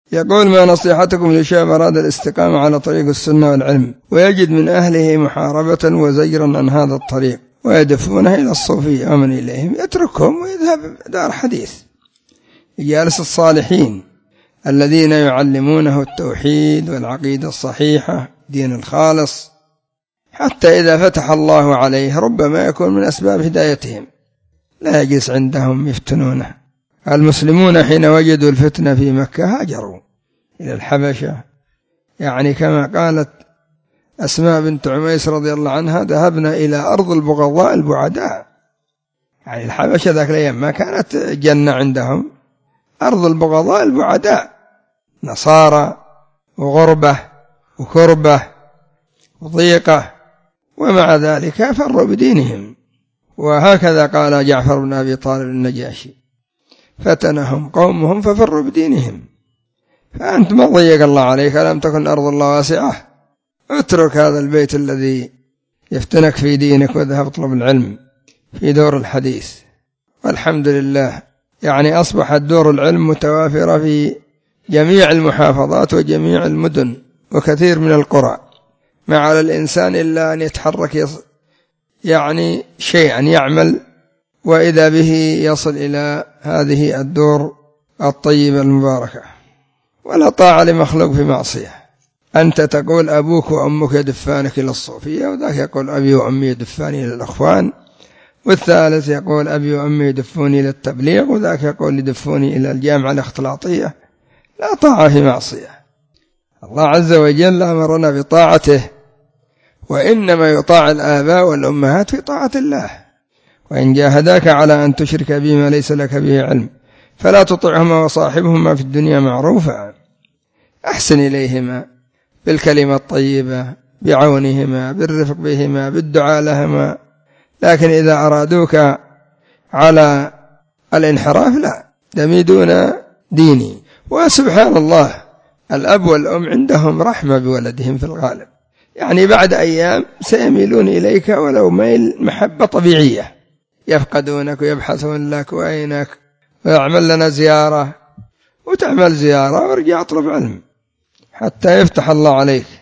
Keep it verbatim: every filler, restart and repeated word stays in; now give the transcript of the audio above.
يقول: ما نصيحتكم لشاب أراد الاستقامة على طريق السنة والعلم ويجد من أهله محاربة وزجرا عن هذا الطريق ويدفونه إلى الصوفية ومن إليهم، يتركهم ويذهب دار حديث يجالس الصالحين الذين يعلمونه التوحيد والعقيدة الصحيحة دين الخالص، حتى إذا فتح الله عليه ربما يكون من أسباب هدايتهم. لا يجلس عندهم يفتنونه. المسلمون حين وجدوا الفتنة في مكة هاجروا إلى الحبشة، يعني كما قالت أسماء بنت عميس رضي الله عنها: ذهبنا إلى أرض البغضاء البعداء. يعني الحبشة ذاك الأيام ما كانت جنة عندهم، أرض البغضاء البعداء، نصارى وغربة وكربة وضيقة، ومع ذلك فروا بدينهم. وهكذا قال جعفر بن أبي طالب النجاشي: فتنهم قومهم ففروا بدينهم. فأنت ما ضيق الله عليك، ألم تكن أرض الله واسعة؟ اترك هذا البيت الذي يفتنك في دينك وذهب اطلب العلم في دور الحديث. والحمد لله، يعني أصبحت دور العلم متوافرة في جميع المحافظات وجميع المدن وكثير من القرى، ما على الإنسان إلا أن يتحرك يص... يعني شيئا يعمل، وإذا به يصل إلى هذه الدور الطيبة المباركة. ولا طاعة لمخلوق في معصية. أنت تقول أبوك وأمك يدفانك إلى الصوفية، وذاك يقول أبي وأمي يدفاني إلى الأخوان، والثالث يقول أبي وأمي يدفوني إلى التبليغ، وذاك يقول يدفوني إلى الجامعة الاختلاطية. لا طاعة في معصية. الله عز وجل أمرنا بطاعته، وإنما يطاع الآباء والأمهات في طاعة الله. وإن جاهداك على أن تشرك بما ليس لك به علم فلا تطعهما وصاحبهما في الدنيا معروفا. أحسن إليهما بالكلمة الطيبة، بعونهما، بالرفق بهما، بالدعاء لهما. لكن إذا أرادوك على الانحراف لا، يميدون ديني. وسبحان الله، الأب والأم عندهم رحمة بولدهم في الغالب، يعني بعد أيام سيميلون إليك ولو ميل محبة طبيعية، يفقدونك ويبحثون لك وأينك، ويعمل لنا زيارة، وتعمل زيارة وارجع اطلب علم حتى يفتح الله عليك.